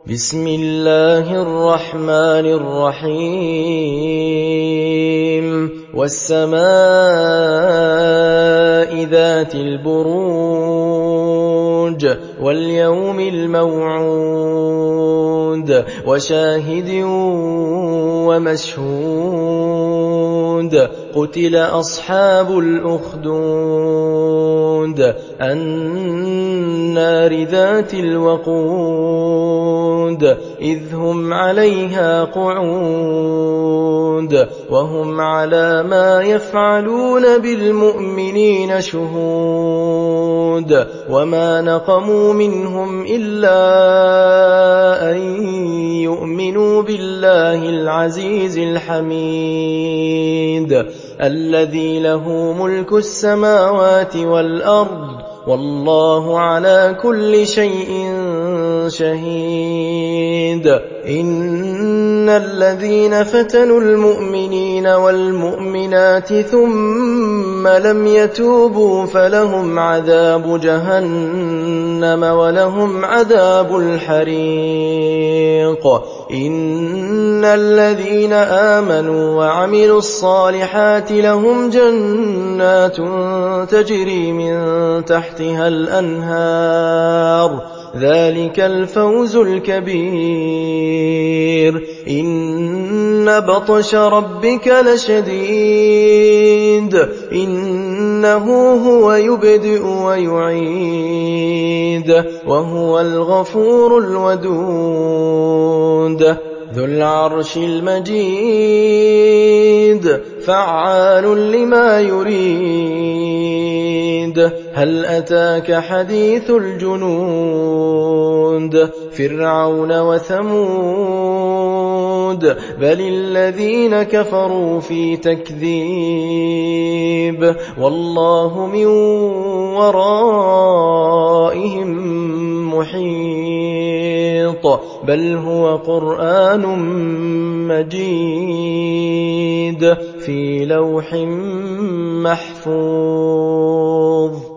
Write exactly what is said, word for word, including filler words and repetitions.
بسم الله الرحمن الرحيم والسماء ذات البروج واليوم الموعود وشاهد ومشهود قتل أصحاب الأخدود النار ذات الوقود إذ هم عليها قعود وهم على ما يفعلون بالمؤمنين شهود وما نقموا منهم إلا أن يؤمنوا بالله العزيز الحميد الذي له ملك السماوات والأرض والله على كل شيء شهيد إن الذين فتنوا المؤمنين والمؤمنات ثم لم يتوبوا فلهم عذاب جهنم ولهم عذاب الحريق إن الذين آمنوا وعملوا الصالحات لهم جنات تجري من تحتها الأنهار ذلك الفوز الكبير إن بطش ربك لشديد إنه هو يبدئ ويعيد وهو الغفور الودود ذو العرش المجيد فعال لما يريد هل أتاك حديث الجنود فرعون وثمود بل الذين كفروا في تكذيب والله من ورائهم محيط بل هو قرآن مجيد في لوح محفوظ.